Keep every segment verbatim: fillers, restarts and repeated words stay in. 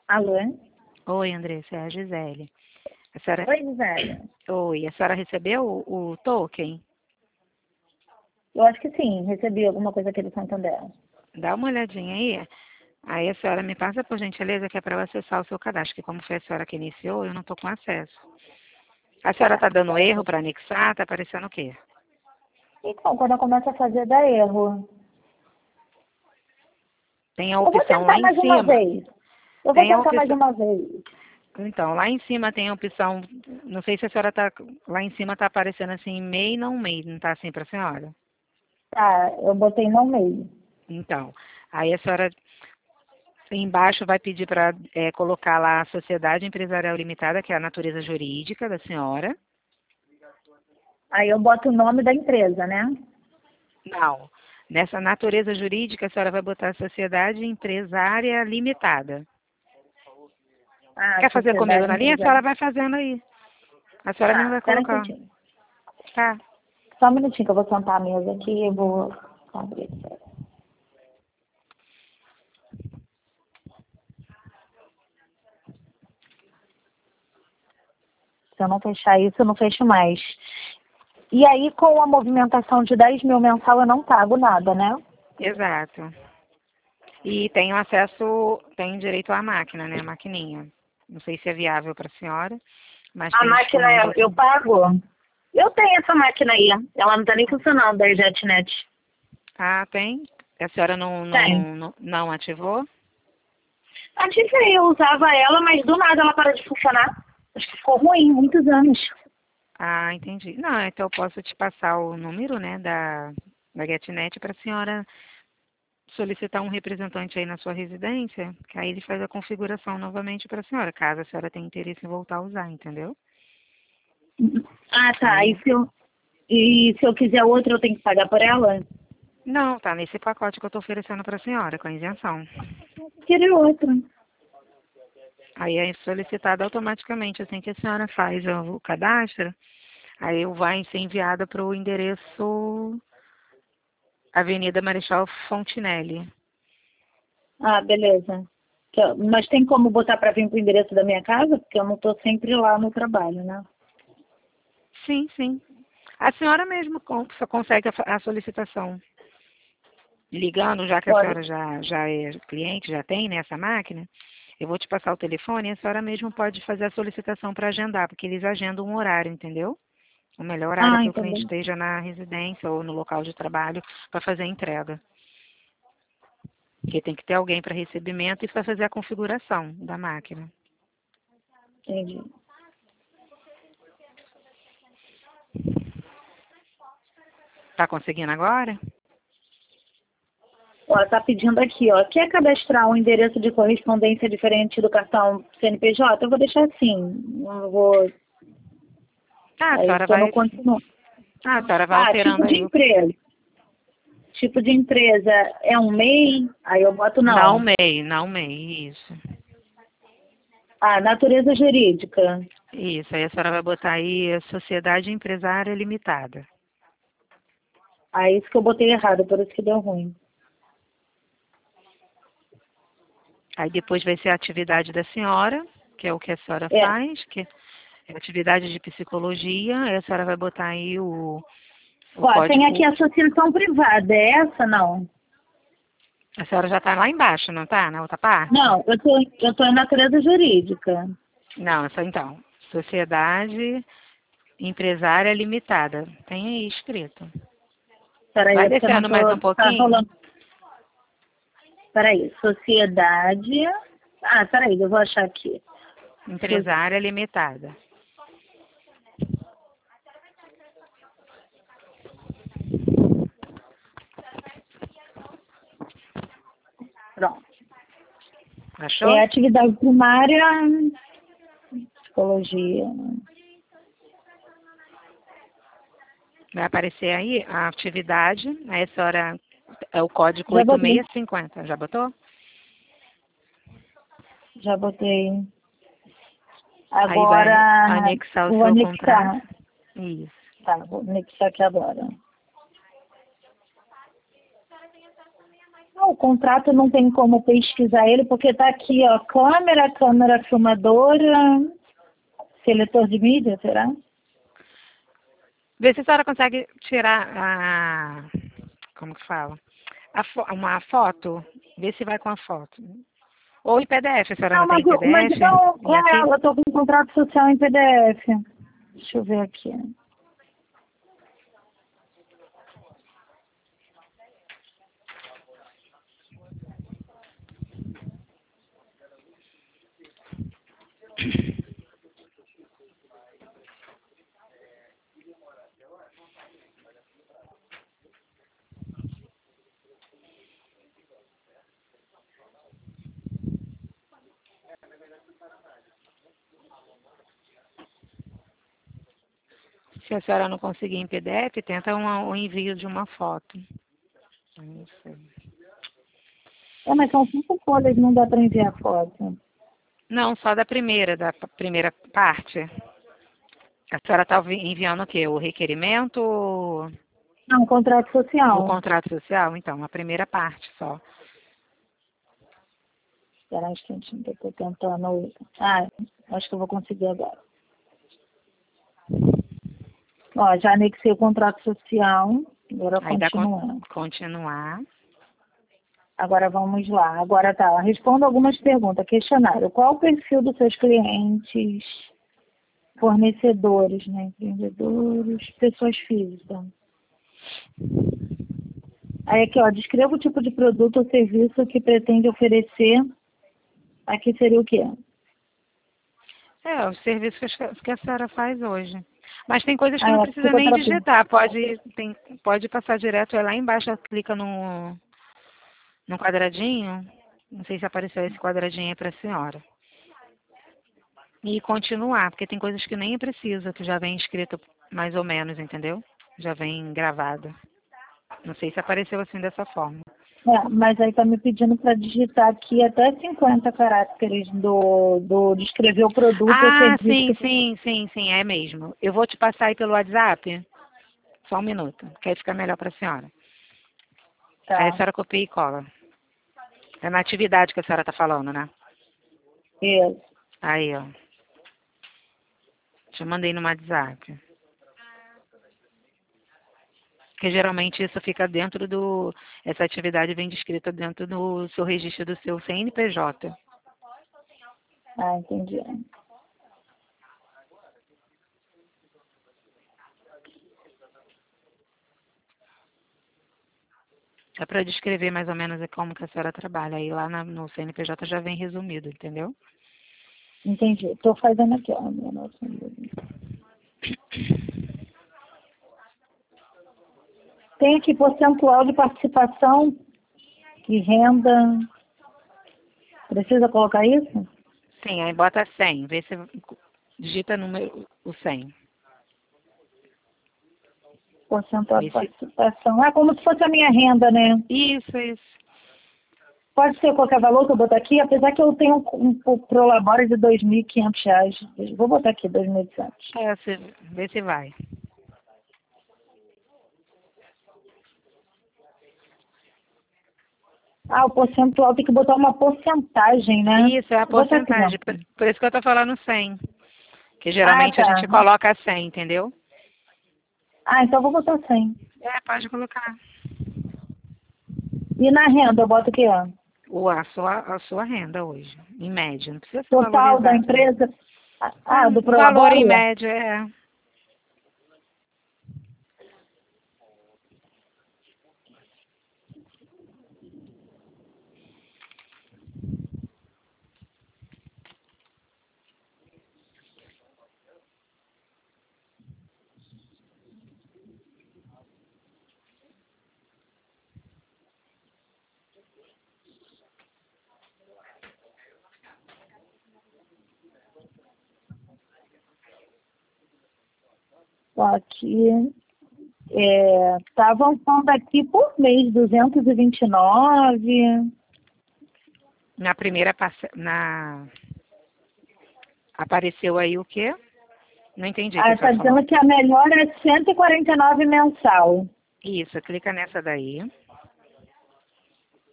Alô? Oi, Andressa, é a Gisele. A senhora... Oi, Gisele. Oi, a senhora recebeu o, o token? Eu acho que sim, recebi alguma coisa aqui do Santander. Dá uma olhadinha aí. Aí a senhora me passa, por gentileza, que é para eu acessar o seu cadastro, que como foi a senhora que iniciou, eu não estou com acesso. A senhora está dando erro para anexar? Está aparecendo o quê? Então, quando eu começo a fazer, dá erro. Tem a Eu vou opção lá tentar em mais uma cima. vez. Eu vou Tem a tentar mais opção... uma vez. Então, lá em cima tem a opção... Não sei se a senhora está... Lá em cima está aparecendo assim, M E I, não M E I. Não está assim para a senhora? Tá, eu botei não meio. Então, aí a senhora... Embaixo vai pedir para é, colocar lá a Sociedade Empresarial Limitada, que é a natureza jurídica da senhora. Aí eu boto o nome da empresa, né? Não. Nessa natureza jurídica, a senhora vai botar Sociedade Empresária Limitada. Ah, Quer fazer comigo sociedade na linha? A empresarial. senhora vai fazendo aí. A senhora mesmo Tá, vai espera um colocar. minutinho. Tá. Só um minutinho que eu vou sentar a mesa aqui e eu vou abrir. Se eu não fechar isso, eu não fecho mais. E aí, com a movimentação de dez mil mensal, eu não pago nada, né? Exato. E tem acesso, tem direito à máquina, né? A maquininha. Não sei se é viável para a senhora, mas A tem máquina, disponível. eu pago? Eu tenho essa máquina aí. Ela não tá nem funcionando, da JetNet. Ah, tem? A senhora não, Tem. não, não, não ativou? Ativei, eu usava ela, mas do nada ela parou de funcionar. Acho que ficou ruim, muitos anos. Ah, entendi. Não, então eu posso te passar o número, né, da, da GetNet para a senhora solicitar um representante aí na sua residência, que aí ele faz a configuração novamente para a senhora, caso a senhora tenha interesse em voltar a usar, entendeu? Ah, tá. E Aí, se eu, e se eu quiser outra, eu tenho que pagar por ela? não, tá nesse pacote que eu estou oferecendo para a senhora, com isenção. Queria outra. Aí é solicitada automaticamente, assim que a senhora faz o, o cadastro, aí vai ser enviada para o endereço Avenida Marechal Fontinelli. Ah, beleza. Que eu- Mas tem como botar para vir pro endereço da minha casa? Porque eu não tô sempre lá no trabalho, né? Sim, sim. A senhora mesmo con- só consegue a, fa- a solicitação. Ligando, já que a Pode. senhora já, já é cliente, já tem nessa máquina, eu vou te passar o telefone e a senhora mesmo pode fazer a solicitação para agendar, porque eles agendam um horário, entendeu? O melhor horário é Ah, que o cliente entendeu. esteja na residência ou no local de trabalho para fazer a entrega. Porque tem que ter alguém para recebimento e para fazer a configuração da máquina. Entendi. Tá conseguindo agora? Ó, tá pedindo aqui, ó. Quer cadastrar um endereço de correspondência diferente do cartão C N P J? Eu vou deixar assim. Não vou. Ah, a Aí senhora tô no vai. continuo. Ah, a senhora vai Ah, tipo alterando de aí. o- empresa. Tipo de empresa é um M E I? Aí eu boto Não não. M E I, não M E I, isso. Ah, natureza jurídica. Isso, aí a senhora vai botar aí a Sociedade Empresária Limitada. Ah, isso que eu botei errado, por isso que deu ruim. Aí depois vai ser a atividade da senhora, que é o que a senhora É. faz, que é atividade de psicologia. Aí a senhora vai botar aí o, o Ó, tem aqui código. associação privada. É essa, não? A senhora já está lá embaixo, não está? Na outra parte? Não, eu tô, eu tô em natureza jurídica. Não, essa então. Sociedade Empresária Limitada. Tem aí escrito. Peraí, Vai é porque eu não descendo mais tô. um Tá pouquinho. rolando. Peraí, sociedade. Ah, peraí, eu vou achar aqui. So- Empresária Limitada. Pronto. É Achou? atividade primária, psicologia. Vai aparecer aí a atividade. Aí a senhora. É o código Já oito botei. seis cinco zero. Já botou? Já botei. Aí vai ane- Agora, anexar o vou seu contrato. anexar. Isso. Tá, vou anexar aqui agora. Ah, o contrato não tem como pesquisar ele, porque tá aqui, ó, câmera, câmera filmadora, seletor de mídia, será? Vê se a senhora consegue tirar a... Como que fala? A fo- uma foto. Vê se vai com a foto. Ou em P D F. A senhora Não, não tem mas, em eu- mas P D F? não, Em é, arquivo? eu tô com um contrato social em P D F. Deixa eu ver aqui. Se a senhora não conseguir em P D F, tenta uma- o envio de uma foto. Não sei. É, mas são cinco folhas, não dá para enviar foto. Não, só da primeira, da p- primeira parte. A senhora está enviando o quê? O requerimento ou Não, contrato o social. contrato social? Então, a primeira parte só. Espera um instantinho que eu tô tentando. Ah, acho que eu vou conseguir agora. Ó, já anexei o contrato social. Agora Aí dá con- continuando. continuar. Agora vamos lá. Agora tá. Responda algumas perguntas. Questionário. Qual o perfil dos seus clientes? Fornecedores, né? Empreendedores, pessoas físicas. Aí aqui, ó, descreva o tipo de produto ou serviço que pretende oferecer. Aqui seria o quê? É, o serviço que a que a senhora faz hoje. Mas tem coisas que não Ah, é precisa nem psicoterapia. digitar. Pode, tem, pode passar direto, é lá embaixo, clica no, no quadradinho. Não sei se apareceu esse quadradinho aí para a senhora. E continuar, porque tem coisas que nem precisa, que já vem escrito mais ou menos, entendeu? Já vem gravado. Não sei se apareceu assim dessa forma. É, mas aí tá me pedindo para digitar aqui até cinquenta caracteres do, do descrever o produto ou Ah, serviço sim, que sim, sim, sim, é mesmo. Eu vou te passar aí pelo WhatsApp. Só um minuto, que aí fica melhor para a senhora. Aí a tá. senhora copia e cola. É na atividade que a senhora está falando, né? Isso. Aí, ó. Te mandei no WhatsApp. Porque geralmente isso fica dentro do... Essa atividade vem descrita dentro do seu registro do seu C N P J. Ah, entendi. É para descrever mais ou menos como que a senhora trabalha. Aí lá na- no C N P J já vem resumido, entendeu? Entendi. Estou fazendo aqui, ó. Tem aqui percentual de participação e renda. Precisa colocar isso? Sim, aí bota cem. Vê se digita número, o cem. Percentual de Vê se... participação. É como se fosse a minha renda, né? Isso, isso. Pode ser qualquer valor que eu botar aqui, apesar que eu tenho um, um Prolabore de dois mil e quinhentos reais. Vou botar aqui dois mil e duzentos. É, se, vê se vai. Ah, o percentual tem que botar uma porcentagem, né? Isso, é a Vou botar aqui, não. porcentagem. Por, por isso que eu tô falando cem. Que Ah, geralmente a tá. gente coloca cem, entendeu? Ah, então vou botar cem. É, pode colocar. E na renda, eu boto aqui, ó. O, a, sua, a sua renda hoje, em média. Não precisa ser o valor Total da exato, não. empresa. Ah, do É, valor Prolabore? em média, é. Ó, aqui. É, tá avançando aqui por mês, duzentos e vinte e nove. Na primeira, parce- na... apareceu aí o quê? Não entendi o que Ah, a tá senhora falou. dizendo que a melhor é cento e quarenta e nove mensal. Isso, clica nessa daí.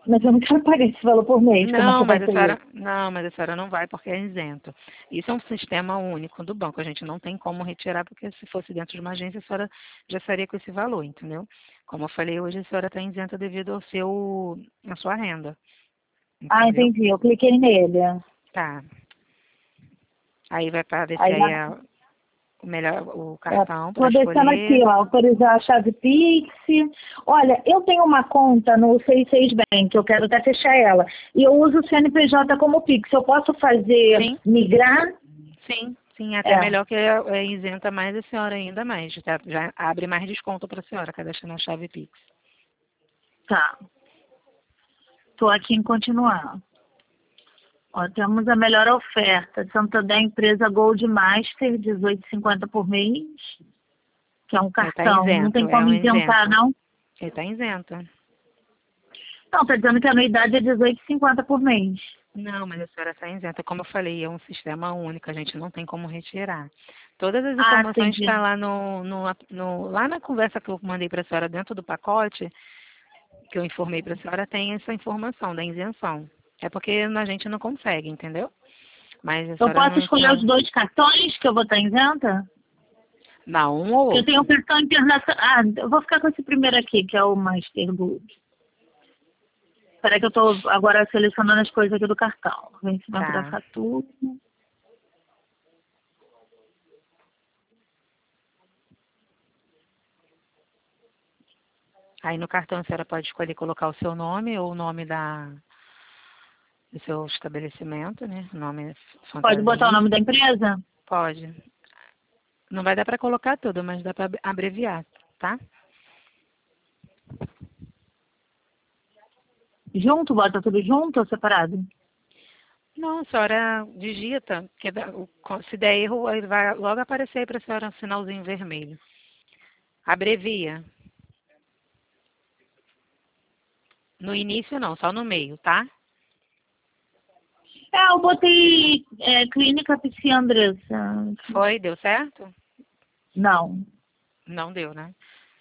Mas eu não quero pagar esse valor por mês. Como é Não, que vai mas a ser senhora, isso? não, mas a senhora não vai porque é isento. Isso é um sistema único do banco. A gente não tem como retirar, porque se fosse dentro de uma agência, a senhora já estaria com esse valor, entendeu? Como eu falei, hoje a senhora está isenta devido ao seu, à sua renda, Ah, entendeu? entendi. Eu cliquei nele. Tá. Aí vai aparecer Aí aí já a, o melhor, o é, cartão para tô descendo aqui, escolher. ó, autorizar a chave Pix. Olha, eu tenho uma conta no C seis Bank, eu quero até fechar ela. E eu uso o C N P J como Pix. Eu posso fazer Sim, migrar? sim, sim, até É, melhor que é, é isenta mais a senhora ainda mais. Já, já abre mais desconto para a senhora, cadastrando a chave Pix. tá. Tô aqui em continuar. Ó, temos a melhor oferta. Santander Empresa Gold Master, dezoito e cinquenta por mês, que é um Ele está cartão. Não tem isento, é como um isentar, isento. não? Ele está isento. Não, tá dizendo que a anuidade é dezoito e cinquenta por mês. Não, mas a senhora está isenta. Como eu falei, é um sistema único, a gente não tem como retirar. Todas as Ah, informações entendi. estão lá no, no, no- lá na conversa que eu mandei para a senhora dentro do pacote, que eu informei para a senhora, tem essa informação da isenção. É porque a gente não consegue, entendeu? Mas a Eu senhora posso não, escolher os não, dois cartões que eu vou estar isenta? não um ou Porque eu tenho um outro. cartão internacional. Ah, eu vou ficar com esse primeiro aqui, que é o Master Gold. Espera que eu estou agora selecionando as coisas aqui do cartão. Vencimento da Tá. fatura. Aí no cartão a senhora pode escolher colocar o seu nome ou o nome da, do seu estabelecimento, né? O nome Pode botar o fantasia. nome da empresa? Pode. Não vai dar para colocar tudo, mas dá para abreviar, tá? Junto? Bota tudo junto ou separado? Não, a senhora digita, que dá- o- se der erro, aí vai logo aparecer aí para a senhora um sinalzinho vermelho. Abrevia. No início não, só no meio, tá? É, eu botei é, Clínica Psi Andressa. Foi, deu certo? Não. Não deu, né?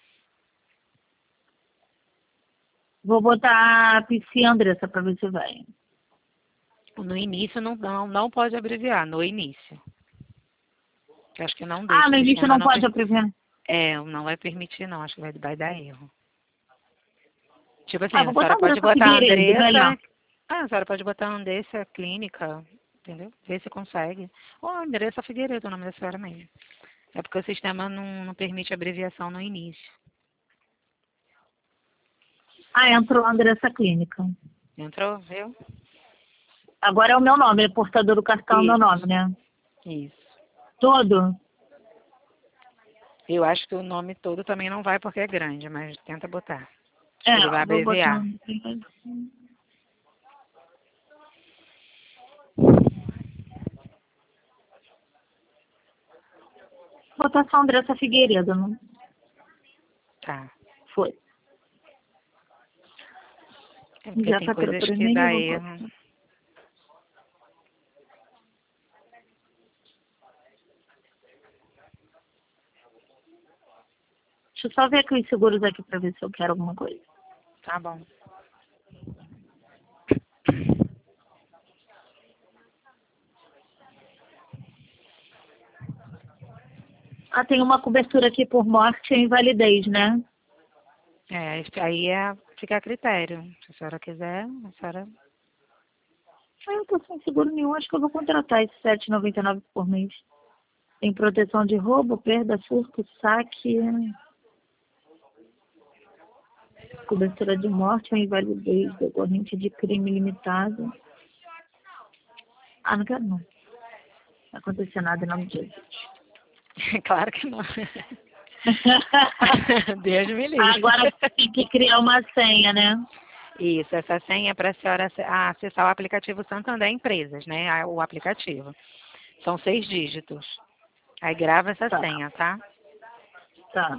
Vou botar Psi Andressa para ver se vai. No início não, não, não pode abreviar, no início. Eu acho que não Ah, deixa, o no início sistema não não, pode per- abreviar. é, não vai permitir não, acho que vai, vai dar erro. Tipo assim, Ah, a vou botar senhora pode Andressa botar a Figueiredo, melhor. Andressa, ah, a senhora pode botar a Andressa Clínica, entendeu? Ver se consegue. Ou Andressa Figueiredo, o nome da senhora mesmo. É porque o sistema não, não permite abreviação no início. Ah, entrou Andressa Clínica. Entrou, viu? Agora é o meu nome, é portador do cartão é o meu nome, Isso, né? isso. Todo? Eu acho que o nome todo também não vai porque é grande, mas tenta botar. É, Ele vai vou botar. abreviar. Vou botar só Andressa Figueiredo, não Tá. foi. É porque Já tem tá coisas procurando que nem eu dá vou erro. botar. Deixa eu só ver aqui os seguros aqui pra ver se eu quero alguma coisa. Tá bom. Ah, tem uma cobertura aqui por morte e invalidez, né? É, isso aí é, fica a critério. Se a senhora quiser, a senhora. Ah, eu tô sem seguro nenhum, acho que eu vou contratar esse sete e noventa e nove por mês. Tem proteção de roubo, perda, furto, saque, cobertura de morte ou invalidez decorrente de crime limitado. Ah, não quero não. Não vai acontecer nada em nome de Jesus. Claro que não. Deus me livre. Agora tem que criar uma senha, né? Isso, essa senha é para a senhora ac- ah, acessar o aplicativo Santander Empresas, né? Ah, o aplicativo. São seis dígitos. Aí grava essa Tá, senha, tá? tá.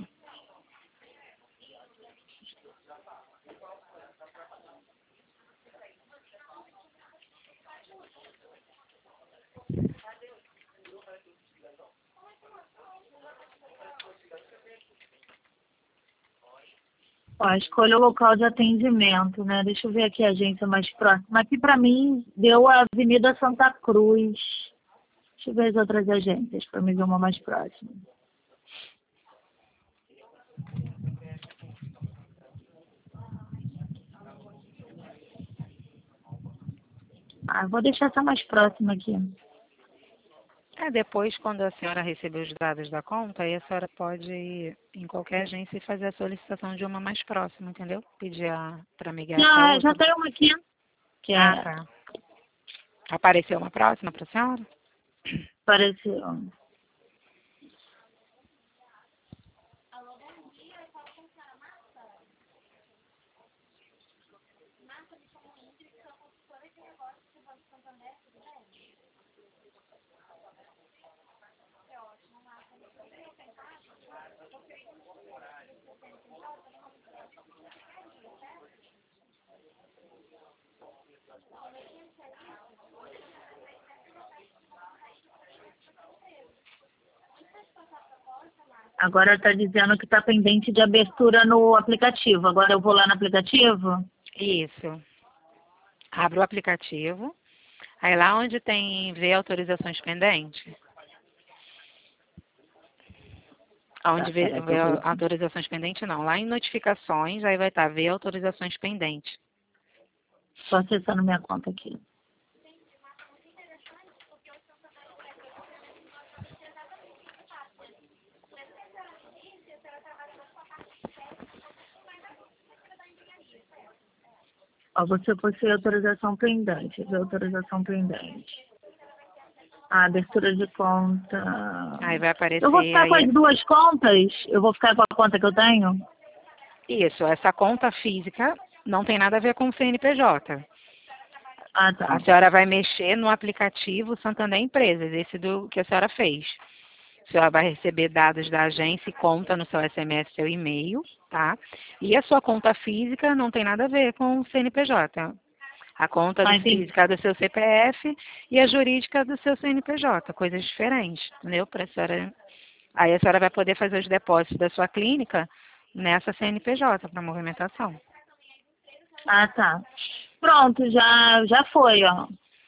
Ó, escolha o local de atendimento, né? Deixa eu ver aqui a agência mais próxima. Aqui para mim deu a Avenida Santa Cruz. Deixa eu ver as outras agências para me ver uma mais próxima. Ah, vou deixar essa mais próxima aqui. É, depois, quando a senhora receber os dados da conta, aí a senhora pode ir em qualquer agência e fazer a solicitação de uma mais próxima, entendeu? Pedir para migrar para Já, já outra. tem uma aqui, que Ah, é, tá. Apareceu uma próxima para a senhora? pareceu. Agora está dizendo que está pendente de abertura no aplicativo. Agora eu vou lá no aplicativo? Isso. Abre o aplicativo. Aí lá onde tem ver autorizações pendentes, onde Tá, vê, peraí, que vê eu vou... autorizações pendentes não, lá em notificações, aí vai estar ver autorizações pendentes. Estou acessando minha conta aqui. Ó, você possui autorização pendente. Ver autorização pendente. A abertura de conta. Aí vai aparecer Eu vou ficar com aí. as duas contas? Eu vou ficar com a conta que eu tenho? Isso, essa conta física não tem nada a ver com o C N P J. Ah, tá. A senhora vai mexer no aplicativo Santander Empresas, esse do que a senhora fez. A senhora vai receber dados da agência e conta no seu S M S, seu e-mail, tá? E a sua conta física não tem nada a ver com o C N P J. A conta Ah, do entendi. física é do seu C P F e a jurídica do seu C N P J, coisas diferentes, entendeu? Pra senhora... Aí a senhora vai poder fazer os depósitos da sua clínica nessa C N P J para movimentação. Ah, tá. Pronto, já, já foi, ó.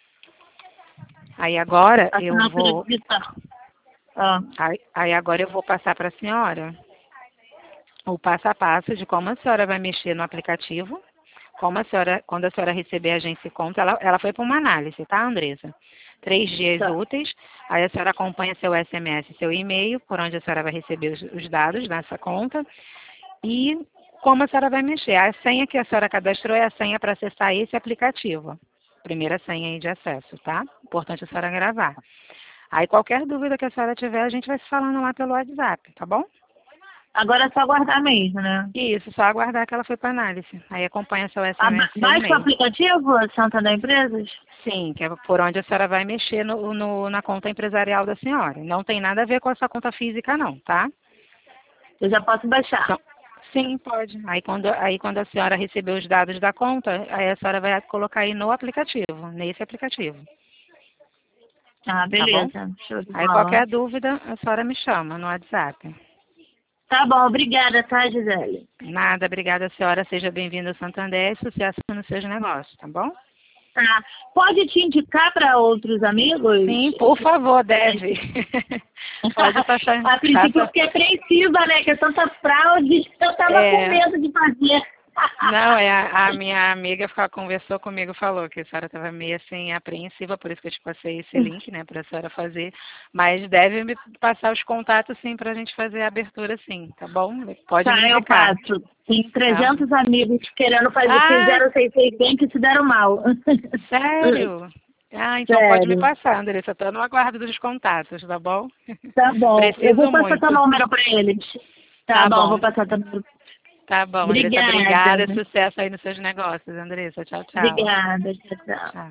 Aí agora eu Assinatura vou, digital. Ah, aí, aí agora eu vou passar para a senhora o passo a passo de como a senhora vai mexer no aplicativo, como a senhora, quando a senhora receber a agência e conta, ela, ela foi para uma análise, tá, Andressa? Três dias tá. úteis, aí a senhora acompanha seu S M S, seu e-mail, por onde a senhora vai receber os, os dados dessa conta, e como a senhora vai mexer. A senha que a senhora cadastrou é a senha para acessar esse aplicativo. Primeira senha aí de acesso, tá? Importante a senhora gravar. Aí qualquer dúvida que a senhora tiver, a gente vai se falando lá pelo WhatsApp, tá bom? Agora é só aguardar mesmo, né? Isso, só aguardar que ela foi para análise. Aí acompanha seu Ah, S M S e seu baixa o e-mail. aplicativo, Santander Empresas? Sim, que é por onde a senhora vai mexer no, no- na conta empresarial da senhora. Não tem nada a ver com a sua conta física, não, tá? Eu já posso baixar. Só- Sim, pode. Aí quando, aí quando a senhora receber os dados da conta, aí a senhora vai colocar aí no aplicativo, nesse aplicativo, Ah, tá bom? beleza. Show de Aí bola. qualquer dúvida, a senhora me chama no WhatsApp. Tá bom, obrigada, tá, Gisele? Nada, obrigada, senhora. Seja bem-vinda ao Santander e sucesso nos seus negócios, tá bom? Tá. Pode te indicar para outros amigos? Sim, por favor, deve. Pode passar. A princípio eu passa- fiquei apreensiva, né? Que é tanta fraude, eu tava É. com medo de fazer. Não, é a, a minha amiga ficou, conversou comigo, falou que a senhora estava meio assim apreensiva, por isso que eu te passei esse link, né, para a senhora fazer. Mas deve me passar os contatos, sim, para a gente fazer a abertura, sim, tá bom? Pode Tá, me eu indicar. passo. Tem trezentos amigos querendo fazer, Ah. fizeram seis seis bem que se deram mal. Sério? Ah, então pode me Sério. passar, Andressa. Estou no aguardo dos contatos, tá bom? Tá bom. Eu Preciso vou passar muito. teu número para eles. Tá, Tá bom, bom. vou passar teu número. Tá bom, Andressa. Obrigada. Obrigada. Sucesso aí nos seus negócios, Andressa. Tchau, tchau. Obrigada. Tchau, tchau. Tchau.